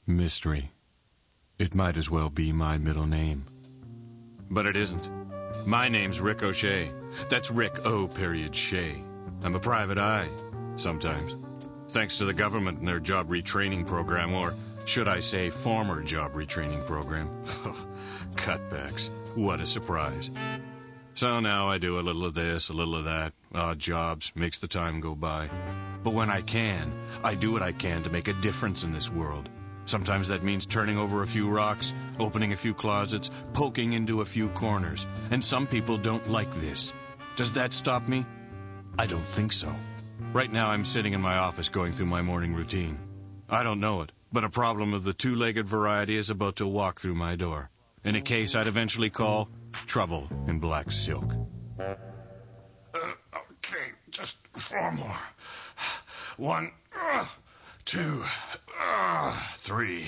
Mystery. It might as well be my middle name. But it isn't. My name's Rick O'Shea. That's Rick O. Shea. I'm a private eye, sometimes. Thanks to the government and their job retraining program, or should I say former job retraining program. Cutbacks. What a surprise. So now I do a little of this, a little of that. Odd jobs, makes the time go by. But when I can, I do what I can to make a difference in this world. Sometimes that means turning over a few rocks, opening a few closets, poking into a few corners. And some people don't like this. Does that stop me? I don't think so. Right now I'm sitting in my office going through my morning routine. I don't know it, but a problem of the two-legged variety is about to walk through my door. In a case I'd eventually call Trouble in Black Silk. Okay, just 4 more. 1, 2, 3,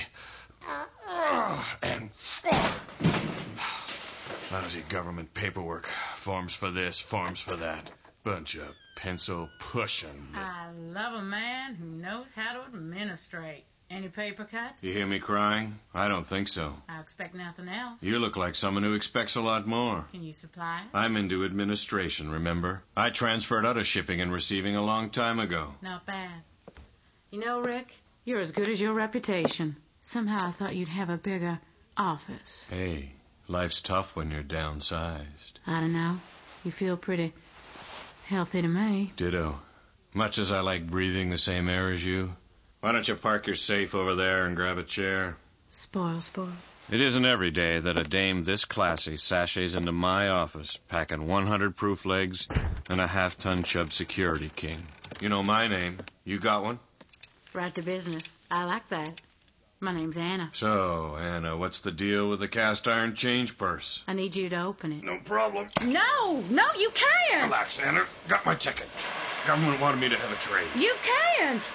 and 4. Lousy government paperwork. Forms for this, forms for that. Bunch of pencil pushing. I love a man who knows how to administrate. Any paper cuts? You hear me crying? I don't think so. I expect nothing else. You look like someone who expects a lot more. Can you supply it? I'm into administration, remember? I transferred out of shipping and receiving a long time ago. Not bad. You know, Rick, you're as good as your reputation. Somehow I thought you'd have a bigger office. Hey, life's tough when you're downsized. I don't know. You feel pretty healthy to me. Ditto. Much as I like breathing the same air as you. Why don't you park your safe over there and grab a chair? Spoil. It isn't every day that a dame this classy sashays into my office, packing 100 proof legs and a half-ton chub security king. You know my name. You got one? Right to business. I like that. My name's Anna. So, Anna, what's the deal with the cast iron change purse? I need you to open it. No problem. No, you can't. Relax, Anna. Got my ticket. Government wanted me to have a trade. You can't.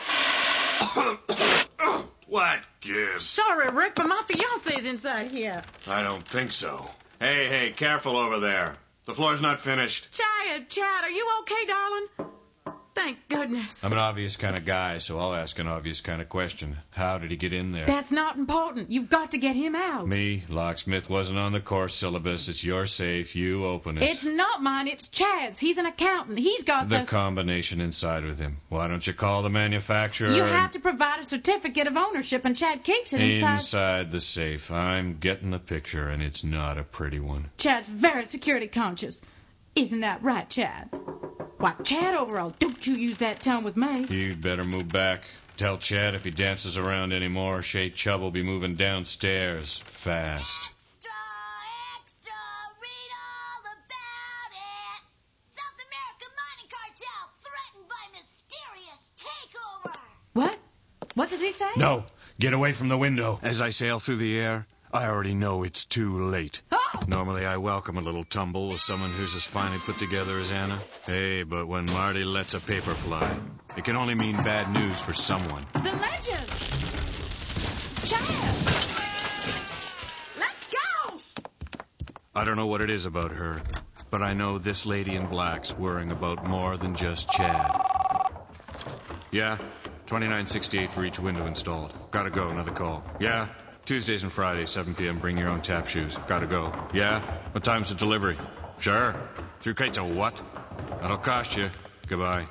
What gives? Sorry, Rick, but my fiance's inside here. I don't think so. Hey, careful over there. The floor's not finished. Chad, are you okay, darling? Thank goodness. I'm an obvious kind of guy, so I'll ask an obvious kind of question. How did he get in there? That's not important. You've got to get him out. Me, locksmith, wasn't on the course syllabus. It's your safe. You open it. It's not mine. It's Chad's. He's an accountant. He's got the combination inside with him. Why don't you call the manufacturer? You have to provide a certificate of ownership, and Chad keeps it inside. Inside the safe. I'm getting the picture, and it's not a pretty one. Chad's very security conscious. Isn't that right, Chad? Why, Chad Overall, don't you use that tone with me. You'd better move back. Tell Chad if he dances around anymore, Shay Chubb will be moving downstairs fast. Extra, read all about it. South American mining cartel threatened by mysterious takeover. What? What did he say? No, get away from the window. As I sail through the air, I already know it's too late. Oh! Normally I welcome a little tumble with someone who's as finely put together as Anna. Hey, but when Marty lets a paper fly, it can only mean bad news for someone. The legend! Chad! Let's go! I don't know what it is about her, but I know this lady in black's worrying about more than just Chad. Yeah, 2968 for each window installed. Gotta go, another call. Yeah? Tuesdays and Fridays, 7 p.m., bring your own tap shoes. Gotta go. Yeah? What time's the delivery? Sure. 3 crates of what? That'll cost you. Goodbye.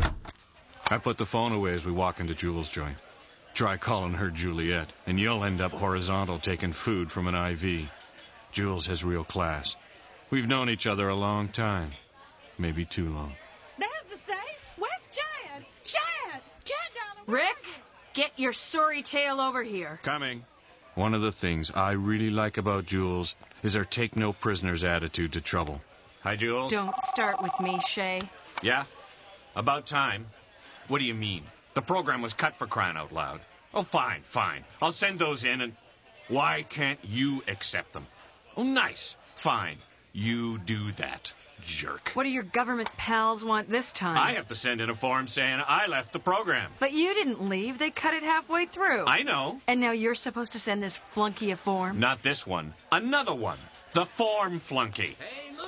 I put the phone away as we walk into Jules' joint. Try calling her Juliet, and you'll end up horizontal taking food from an IV. Jules has real class. We've known each other a long time. Maybe too long. There's the safe. Where's Chad? Chad, darling. Rick, get your sorry tail over here. Coming. One of the things I really like about Jules is her take-no-prisoners attitude to trouble. Hi, Jules. Don't start with me, Shay. Yeah? About time. What do you mean? The program was cut, for crying out loud. Oh, fine. I'll send those in and... Why can't you accept them? Oh, nice. Fine. You do that, jerk. What do your government pals want this time? I have to send in a form saying I left the program. But you didn't leave. They cut it halfway through. I know. And now you're supposed to send this flunky a form? Not this one. Another one. The form flunky. Hey, loser!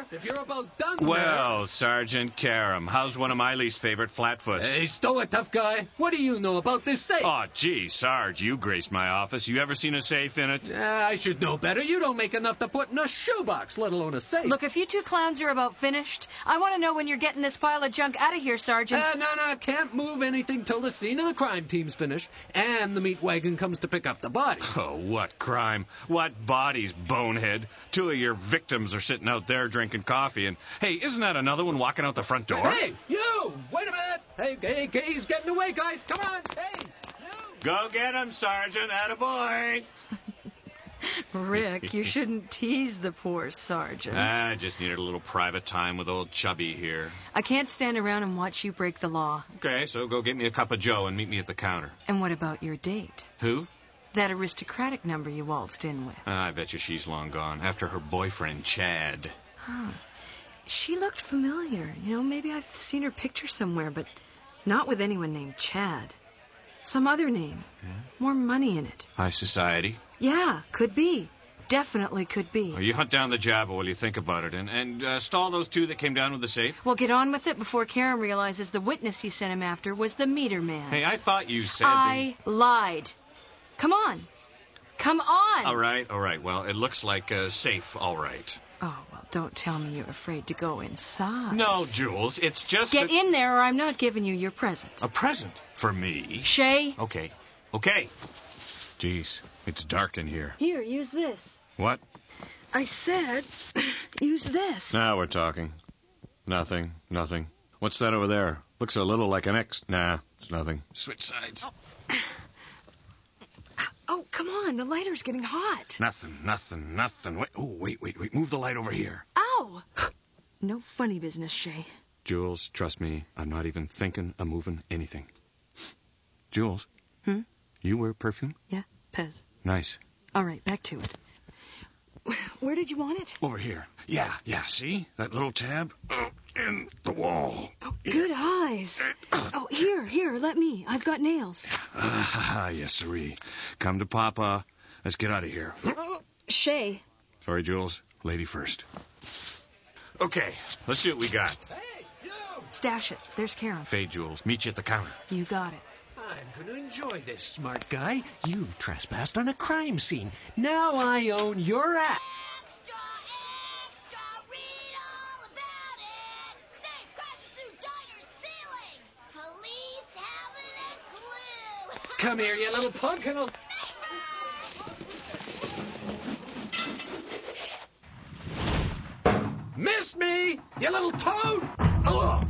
if you're about done Well, Sergeant Karam, how's one of my least favorite flatfoots? Hey, Stow it, tough guy. What do you know about this safe? Oh, gee, Sarge, you graced my office. You ever seen a safe in it? I should know better. You don't make enough to put in a shoebox, let alone a safe. Look, if you two clowns are about finished, I want to know when you're getting this pile of junk out of here, Sergeant. No, can't move anything till the scene of the crime team's finished and the meat wagon comes to pick up the body. Oh, what crime? What bodies, bonehead? Two of your victims are sitting out there drinking coffee, and hey, isn't that another one walking out the front door? Hey, you! Wait a minute! Hey, he's getting away, guys! Come on! Hey, you! Go get him, Sergeant! Attaboy! Rick, you shouldn't tease the poor sergeant. I just needed a little private time with old Chubby here. I can't stand around and watch you break the law. Okay, so go get me a cup of joe and meet me at the counter. And what about your date? Who? That aristocratic number you waltzed in with. I bet you she's long gone, after her boyfriend, Chad. She looked familiar. You know, maybe I've seen her picture somewhere, but not with anyone named Chad. Some other name. Yeah? More money in it. High society. Yeah, could be. Definitely could be. Well, you hunt down the Java while you think about it, and stall those two that came down with the safe. Well, get on with it before Karen realizes the witness you sent him after was the meter man. Hey, I thought you said I lied. Come on. Come on. All right. Well, it looks like a safe, all right. Oh, well, don't tell me you're afraid to go inside. No, Jules, it's just Get in there or I'm not giving you your present. a present for me. Shay? Okay. Jeez, it's dark in here. Here, use this. What? I said, use this. Now we're talking. Nothing. What's that over there? Looks a little like an X. Nah, it's nothing. Switch sides. Oh, come on. The lighter's getting hot. Nothing. Wait. Move the light over here. Ow! No funny business, Shay. Jules, trust me, I'm not even thinking of moving anything. Jules? You wear perfume? Yeah, Pez. Nice. All right, back to it. Where did you want it? Over here. Yeah, see? That little tab? In the wall. Oh, good eyes. Oh, here, let me. I've got nails. Yes, sirree. Come to Papa. Let's get out of here. Shay. Sorry, Jules. Lady first. Okay, let's see what we got. Hey, you! Stash it. There's Karen. Fade, Jules. Meet you at the counter. You got it. I'm going to enjoy this, smart guy. You've trespassed on a crime scene. Now I own your act. Extra, read all about it. Safe crashes through diner's ceiling. Police haven't a clue. Come here, you little punk, and I'll... Missed me, you little toad! Oh.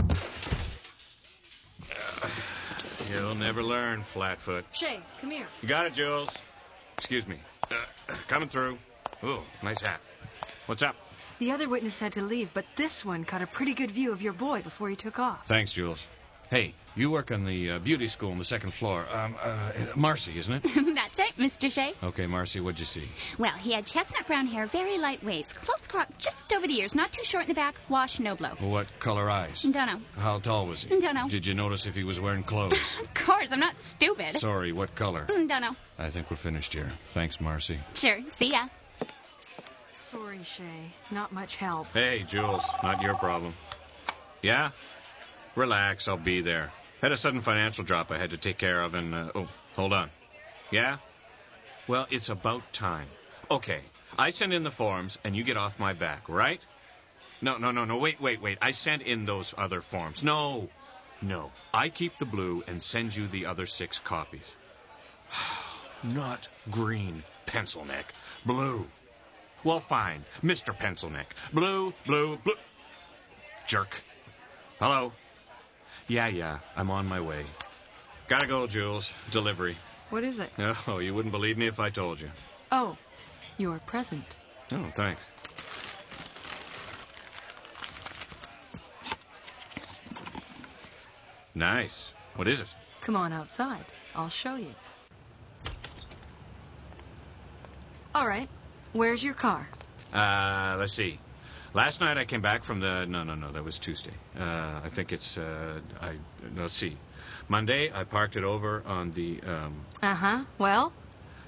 You'll never learn, Flatfoot. Shay, come here. You got it, Jules. Excuse me. Coming through. Ooh, nice hat. What's up? The other witness had to leave, but this one caught a pretty good view of your boy before he took off. Thanks, Jules. Hey, you work on the beauty school on the second floor. Marcy, isn't it? That's right, Mr. Shea. Okay, Marcy, what'd you see? Well, he had chestnut brown hair, very light waves, close crop just over the ears, not too short in the back, wash, no blow. What color eyes? Don't know. How tall was he? Don't know. Did you notice if he was wearing clothes? Of course, I'm not stupid. Sorry, what color? Don't know. I think we're finished here. Thanks, Marcy. Sure, see ya. Sorry, Shay. Not much help. Hey, Jules, not your problem. Yeah? Relax, I'll be there. Had a sudden financial drop I had to take care of and, hold on. Yeah? Well, it's about time. Okay, I send in the forms and you get off my back, right? No, wait. I sent in those other forms. No. I keep the blue and send you the other 6 copies. Not green, pencil neck. Blue. Well, fine, Mr. Pencil Neck. Blue. Jerk. Hello? Yeah, I'm on my way. Gotta go, Jules. Delivery. What is it? Oh, you wouldn't believe me if I told you. Oh, your present. Oh, thanks. Nice. What is it? Come on outside. I'll show you. All right. Where's your car? Let's see. Last night I came back from the... No, that was Tuesday. I think it's... Let's see. Monday, I parked it over on the... Well?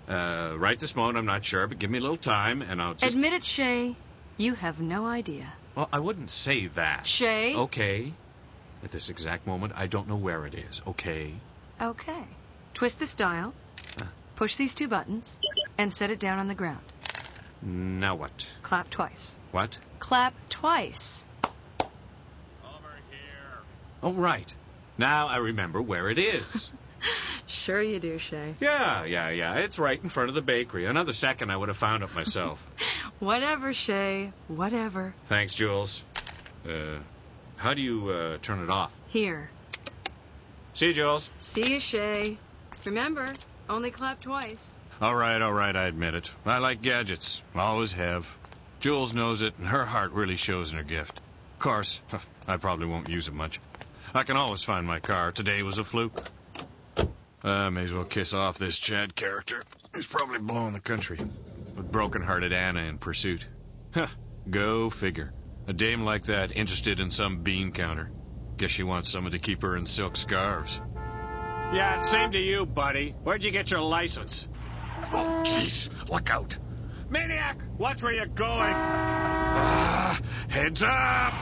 Right this moment, I'm not sure, but give me a little time, and I'll just... Admit it, Shay. You have no idea. Well, I wouldn't say that. Shay? Okay. At this exact moment, I don't know where it is, okay? Okay. Twist this dial, push these 2 buttons, and set it down on the ground. Now what? Clap twice. What? Clap twice. Over here. Oh, right. Now I remember where it is. Sure you do, Shay. Yeah. It's right in front of the bakery. Another second, I would have found it myself. Whatever, Shay. Whatever. Thanks, Jules. How do you turn it off? Here. See you, Jules. See you, Shay. Remember, only clap twice. All right, I admit it. I like gadgets. Always have. Jules knows it, and her heart really shows in her gift. Of course, I probably won't use it much. I can always find my car. Today was a fluke. May as well kiss off this Chad character. He's probably blowing the country. With broken-hearted Anna in pursuit. Huh, go figure. A dame like that interested in some bean counter. Guess she wants someone to keep her in silk scarves. Yeah, same to you, buddy. Where'd you get your license? Oh, jeez, look out. Maniac, watch where you're going. Heads up.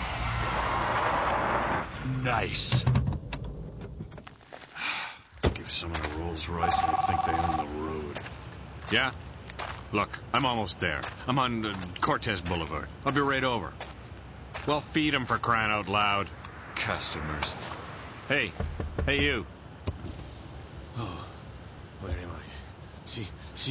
Nice. Give someone a Rolls Royce and they think they own the road. Yeah? Look, I'm almost there. I'm on Cortez Boulevard. I'll be right over. Well, feed 'em for crying out loud. Customers. Hey, you. Oh, where am I?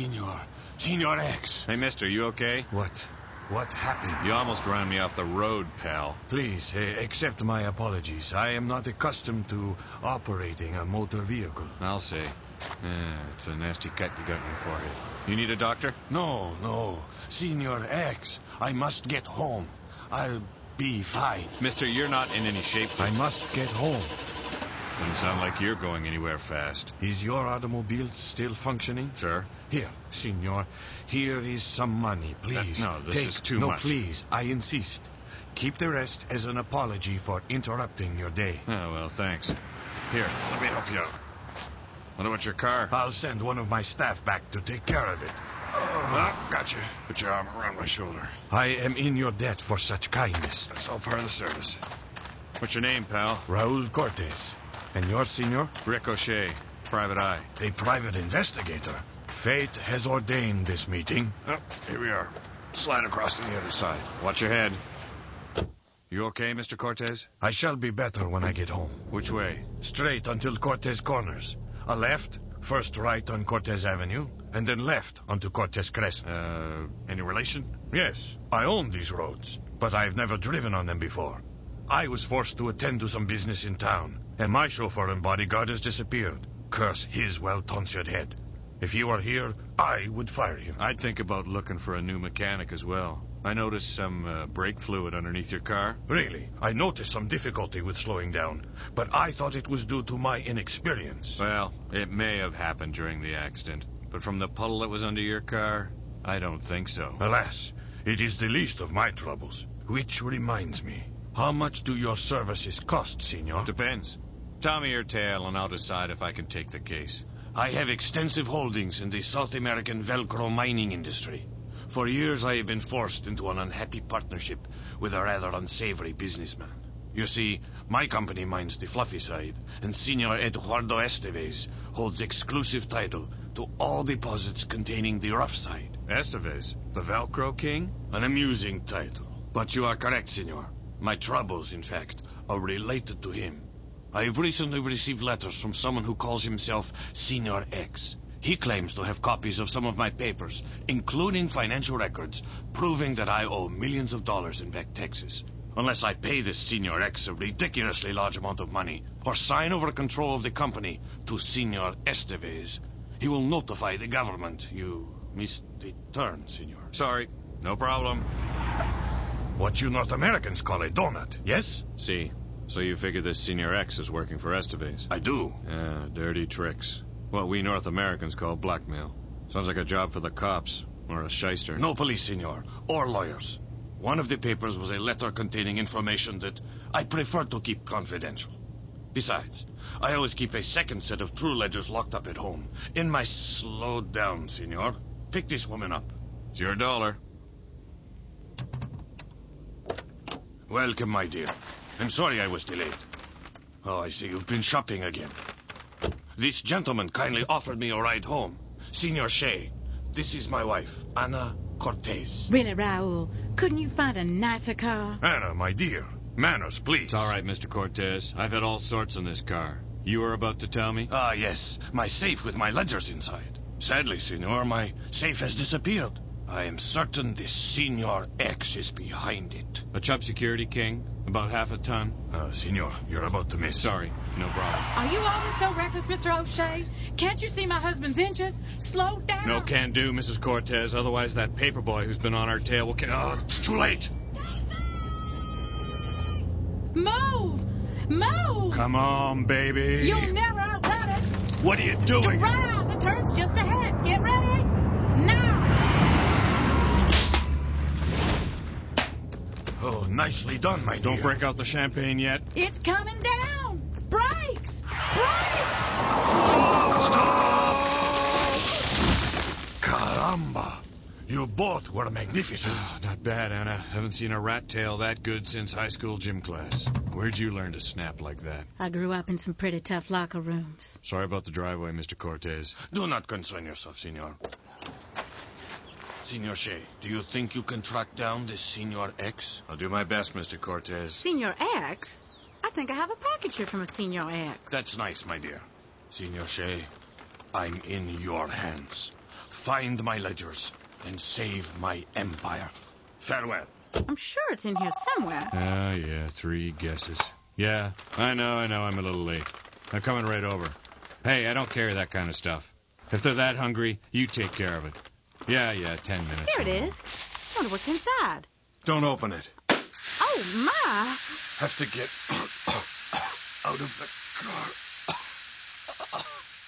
Senor X. Hey, mister, you okay? What happened? You almost ran me off the road, pal. Please, accept my apologies. I am not accustomed to operating a motor vehicle. I'll say. It's a nasty cut you got in your forehead. You need a doctor? No. Senor X, I must get home. I'll be fine. Mister, you're not in any shape. I must get home. Doesn't sound like you're going anywhere fast. Is your automobile still functioning? Sure. Here, senor. Here is some money, please. This is too much. No, please, I insist. Keep the rest as an apology for interrupting your day. Oh, well, thanks. Here, let me help you out. What about your car? I'll send one of my staff back to take care of it. Gotcha. Put your arm around my shoulder. I am in your debt for such kindness. That's all part of the service. What's your name, pal? Raul Cortez. And yours, senor? Ricochet. Private eye. A private investigator. Fate has ordained this meeting. Oh, here we are. Slide across to the other side. Watch your head. You okay, Mr. Cortez? I shall be better when I get home. Which way? Straight until Cortez Corners. A left, first right on Cortez Avenue, and then left onto Cortez Crescent. Any relation? Yes, I own these roads, but I've never driven on them before. I was forced to attend to some business in town, and my chauffeur and bodyguard has disappeared. Curse his well-tonsured head. If he were here, I would fire him. I'd think about looking for a new mechanic as well. I noticed some brake fluid underneath your car. Really? I noticed some difficulty with slowing down, but I thought it was due to my inexperience. Well, it may have happened during the accident, but from the puddle that was under your car, I don't think so. Alas, it is the least of my troubles. Which reminds me, how much do your services cost, senor? Depends. Tell me your tale and I'll decide if I can take the case. I have extensive holdings in the South American Velcro mining industry. For years I have been forced into an unhappy partnership with a rather unsavory businessman. You see, my company mines the fluffy side, and Senor Eduardo Estevez holds exclusive title to all deposits containing the rough side. Estevez? The Velcro King? An amusing title. But you are correct, senor. My troubles, in fact, are related to him. I have recently received letters from someone who calls himself Senor X. He claims to have copies of some of my papers, including financial records, proving that I owe millions of dollars in back taxes. Unless I pay this Senor X a ridiculously large amount of money, or sign over control of the company to Senor Estevez, he will notify the government. You missed the turn, senor. Sorry, no problem. What you North Americans call a donut, yes? See, so you figure this Senor X is working for Estevez? I do. Yeah, dirty tricks. What we North Americans call blackmail. Sounds like a job for the cops, or a shyster. No police, senor, or lawyers. One of the papers was a letter containing information that I prefer to keep confidential. Besides, I always keep a second set of true ledgers locked up at home. In my... Slow down, senor. Pick this woman up. It's your dollar. Welcome, my dear. I'm sorry I was delayed. Oh, I see you've been shopping again. This gentleman kindly offered me a ride home. Senor Shea, this is my wife, Ana Cortez. Really, Raul? Couldn't you find a nicer car? Ana, my dear, manners, please. It's all right, Mr. Cortez. I've had all sorts in this car. You were about to tell me? Ah, yes, my safe with my ledgers inside. Sadly, senor, my safe has disappeared. I am certain this Senor X is behind it. A Chubb Security King? About half a ton? Senor, you're about to miss. Sorry, no problem. Are you always so reckless, Mr. O'Shea? Can't you see my husband's injured? Slow down. No can do, Mrs. Cortez. Otherwise, that paperboy who's been on our tail will... Oh, it's too late. Move! Move! Come on, baby. You'll never outrun it. What are you doing? Right out, the turn's just ahead. Get ready. Now! Oh, nicely done, my dear. Don't break out the champagne yet. It's coming down. Brakes! Brakes! Caramba! You both were magnificent. Not bad, Anna. Haven't seen a rat tail that good since high school gym class. Where'd you learn to snap like that? I grew up in some pretty tough locker rooms. Sorry about the driveway, Mr. Cortez. Do not concern yourself, senor. Senor Shea, do you think you can track down this Senor X? I'll do my best, Mr. Cortez. Senor X? I think I have a package here from a Senor X. That's nice, my dear. Senor Shea, I'm in your hands. Find my ledgers and save my empire. Farewell. I'm sure it's in here somewhere. Yeah, 3 guesses. Yeah, I know, I'm a little late. I'm coming right over. Hey, I don't carry that kind of stuff. If they're that hungry, you take care of it. Yeah, 10 minutes. Here it is. Wonder what's inside. Don't open it. Oh, my. Have to get out of the car.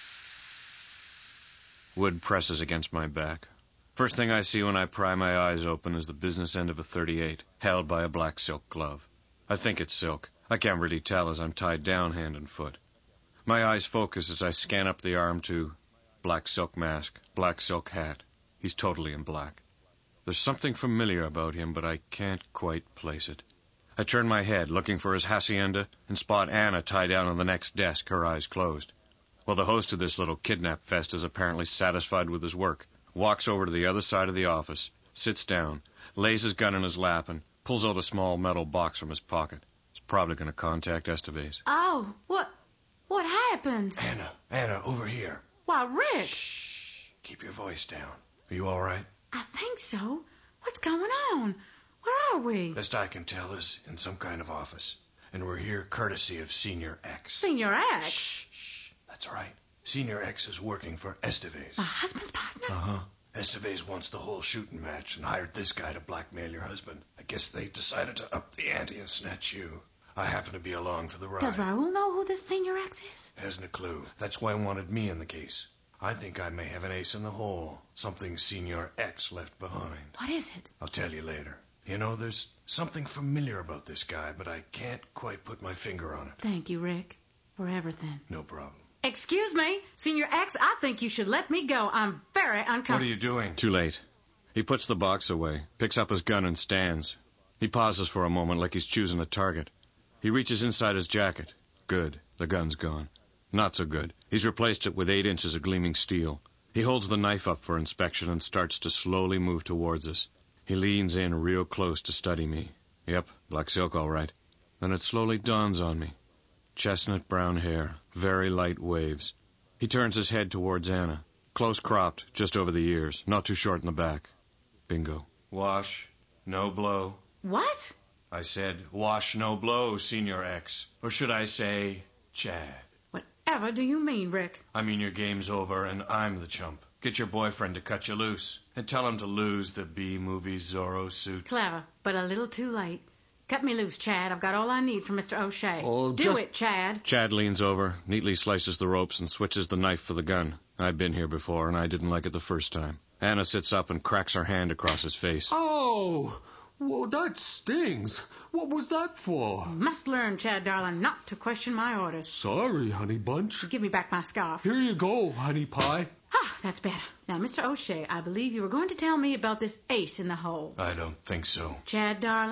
Wood presses against my back. First thing I see when I pry my eyes open is the business end of a .38, held by a black silk glove. I think it's silk. I can't really tell as I'm tied down hand and foot. My eyes focus as I scan up the arm to black silk mask, black silk hat. He's totally in black. There's something familiar about him, but I can't quite place it. I turn my head, looking for his hacienda, and spot Anna tied down on the next desk, her eyes closed. Well, the host of this little kidnap fest is apparently satisfied with his work, walks over to the other side of the office, sits down, lays his gun in his lap, and pulls out a small metal box from his pocket. He's probably going to contact Estevez. Oh, what happened? Anna, over here. Why, Rick. Shh. Keep your voice down. Are you all right? I think so. What's going on? Where are we? Best I can tell is in some kind of office. And we're here courtesy of Senor X. Senor X? Shh. That's right. Senor X is working for Estevez. My husband's partner? Uh-huh. Estevez wants the whole shooting match and hired this guy to blackmail your husband. I guess they decided to up the ante and snatch you. I happen to be along for the ride. Does Raul know who this Senor X is? Hasn't a clue. That's why he wanted me in the case. I think I may have an ace in the hole. Something Senor X left behind. What is it? I'll tell you later. You know, there's something familiar about this guy, but I can't quite put my finger on it. Thank you, Rick, for everything. No problem. Excuse me, Senor X, I think you should let me go. I'm very uncomfortable. What are you doing? Too late. He puts the box away, picks up his gun and stands. He pauses for a moment like he's choosing a target. He reaches inside his jacket. Good. The gun's gone. Not so good. He's replaced it with 8 inches of gleaming steel. He holds the knife up for inspection and starts to slowly move towards us. He leans in real close to study me. Yep, black silk all right. Then it slowly dawns on me. Chestnut brown hair, very light waves. He turns his head towards Anna. Close cropped, just over the ears, not too short in the back. Bingo. Wash, no blow. What? I said, wash, no blow, Senor X. Or should I say, Chad? Whatever do you mean, Rick? I mean your game's over and I'm the chump. Get your boyfriend to cut you loose. And tell him to lose the B-movie Zorro suit. Clever, but a little too late. Cut me loose, Chad. I've got all I need from Mr. O'Shea. Oh, Do it, Chad. Chad leans over, neatly slices the ropes, and switches the knife for the gun. I've been here before, and I didn't like it the first time. Anna sits up and cracks her hand across his face. Oh, well, that stings. What was that for? You must learn, Chad, darling, not to question my orders. Sorry, honey bunch. Give me back my scarf. Here you go, honey pie. Ah, that's better. Now, Mr. O'Shea, I believe you were going to tell me about this ace in the hole. I don't think so. Chad, darling,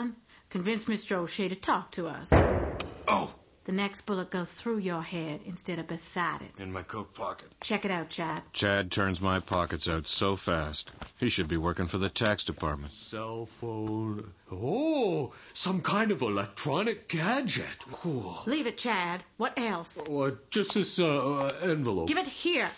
Convince Mr. O'Shea to talk to us. Oh! The next bullet goes through your head instead of beside it. In my coat pocket. Check it out, Chad. Chad turns my pockets out so fast. He should be working for the tax department. Cell phone. Oh, some kind of electronic gadget. Oh. Leave it, Chad. What else? Just this envelope. Give it here.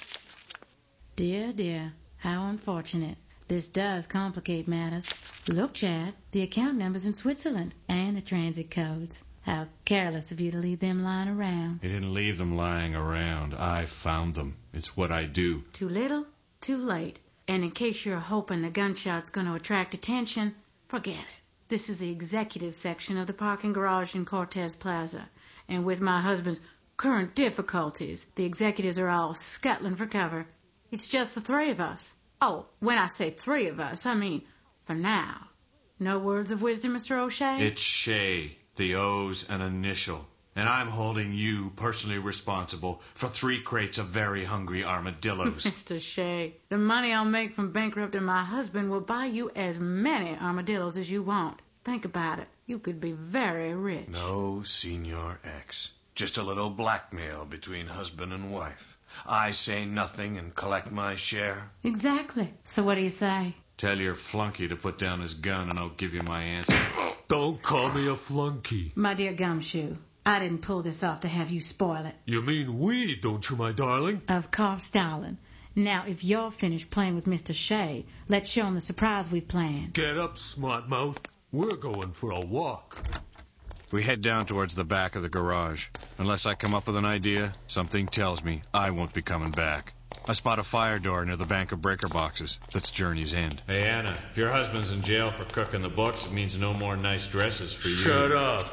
Dear, dear, how unfortunate. This does complicate matters. Look, Chad, the account number's in Switzerland and the transit codes. How careless of you to leave them lying around. He didn't leave them lying around. I found them. It's what I do. Too little, too late. And in case you're hoping the gunshot's going to attract attention, forget it. This is the executive section of the parking garage in Cortez Plaza. And with my husband's current difficulties, the executives are all scuttling for cover. It's just the three of us. Oh, when I say three of us, I mean for now. No words of wisdom, Mr. O'Shea? It's Shea. The O's an initial. And I'm holding you personally responsible for 3 crates of very hungry armadillos. Mr. Shea, the money I'll make from bankrupting my husband will buy you as many armadillos as you want. Think about it. You could be very rich. No, Senor X. Just a little blackmail between husband and wife. I say nothing and collect my share. Exactly. So what do you say? Tell your flunky to put down his gun and I'll give you my answer. Don't call me a flunky. My dear Gumshoe, I didn't pull this off to have you spoil it. You mean we, don't you, my darling? Of course, darling. Now, if you're finished playing with Mr. Shea, let's show him the surprise we planned. Get up, smart mouth. We're going for a walk. We head down towards the back of the garage. Unless I come up with an idea, something tells me I won't be coming back. I spot a fire door near the bank of breaker boxes. That's Journey's End. Hey, Anna, if your husband's in jail for cooking the books, it means no more nice dresses for you. Shut up.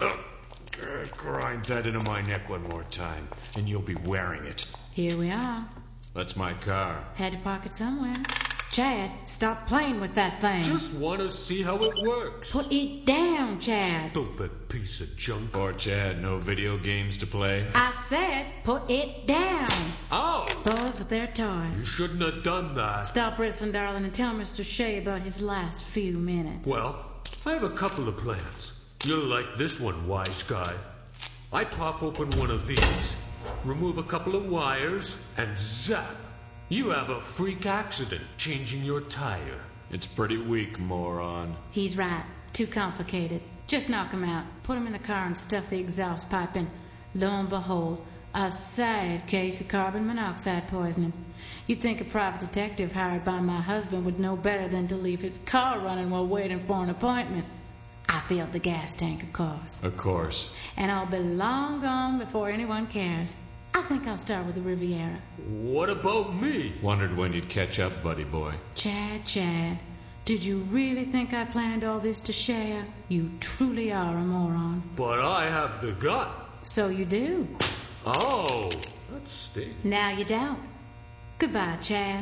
Grind that into my neck one more time, and you'll be wearing it. Here we are. That's my car. Had to park it somewhere. Chad, stop playing with that thing. Just want to see how it works. Put it down, Chad. Stupid piece of junk. Poor Chad, no video games to play. I said put it down. Ow! Boys with their You toys. shouldn't have done that. Stop wrestling, darling, and tell Mr. Shea about his last few minutes. Well, I have a couple of plans. You'll like this one, wise guy. I pop open one of these, remove a couple of wires, and zap! You have a freak accident changing your tire. It's pretty weak, moron. He's right. Too complicated. Just knock him out. Put him in the car and stuff the exhaust pipe in. Lo and behold, a sad case of carbon monoxide poisoning. You'd think a private detective hired by my husband would know better than to leave his car running while waiting for an appointment. I filled the gas tank, of course. Of course. And I'll be long gone before anyone cares. I think I'll start with the Riviera. What about me? Wondered when you'd catch up, buddy boy. Chad, did you really think I planned all this to share? You truly are a moron. But I have the gun. So you do. Oh, that stinks. Now you don't. Goodbye, Chad.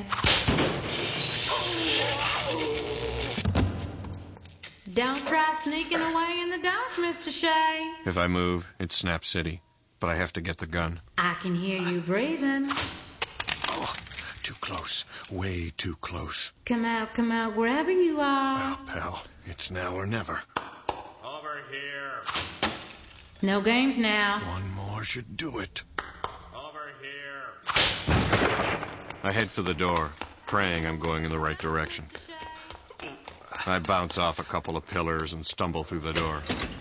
Don't try sneaking away in the dark, Mr. Shea. If I move, it's Snap City. But I have to get the gun. I can hear you breathing. Oh, too close. Way too close. Come out, wherever you are. Well, pal, it's now or never. Over here. No games now. One more should do it. Over here. I head for the door, praying I'm going in the right direction. I bounce off a couple of pillars and stumble through the door.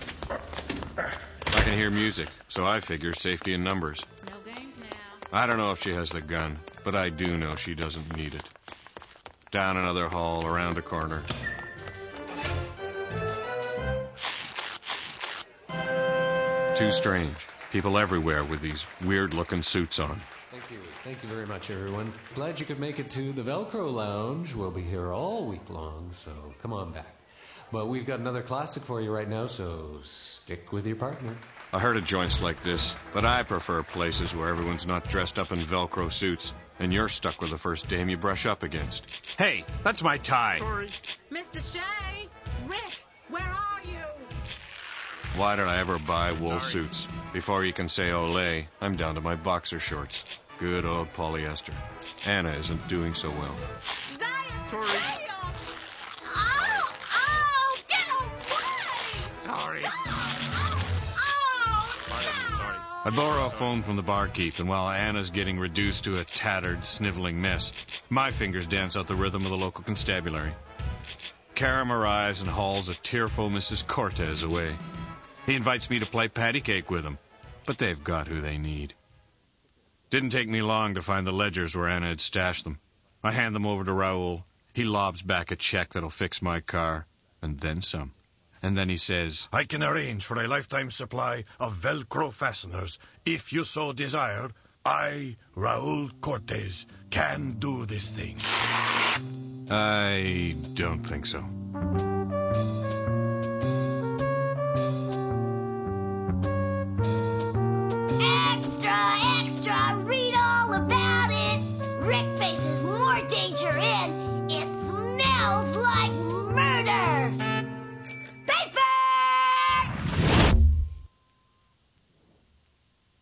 I can hear music, so I figure safety in numbers. No games now. I don't know if she has the gun, but I do know she doesn't need it. Down another hall, around a corner. Too strange. People everywhere with these weird-looking suits on. Thank you. Thank you very much, everyone. Glad you could make it to the Velcro Lounge. We'll be here all week long, so come on back. But we've got another classic for you right now, so stick with your partner. I heard of joints like this, but I prefer places where everyone's not dressed up in Velcro suits, and you're stuck with the first dame you brush up against. Hey, that's my tie. Sorry. Mr. Shea! Rick, where are you? Why did I ever buy wool suits? Before you can say Olay, I'm down to my boxer shorts. Good old polyester. Anna isn't doing so well. Sorry. Oh, get away! Sorry. I borrow a phone from the barkeep, and while Anna's getting reduced to a tattered, sniveling mess, my fingers dance out the rhythm of the local constabulary. Karam arrives and hauls a tearful Mrs. Cortez away. He invites me to play patty cake with him, but they've got who they need. Didn't take me long to find the ledgers where Anna had stashed them. I hand them over to Raoul. He lobs back a check that'll fix my car, and then some. And then he says, I can arrange for a lifetime supply of Velcro fasteners. If you so desire, I, Raoul Cortez, can do this thing. I don't think so.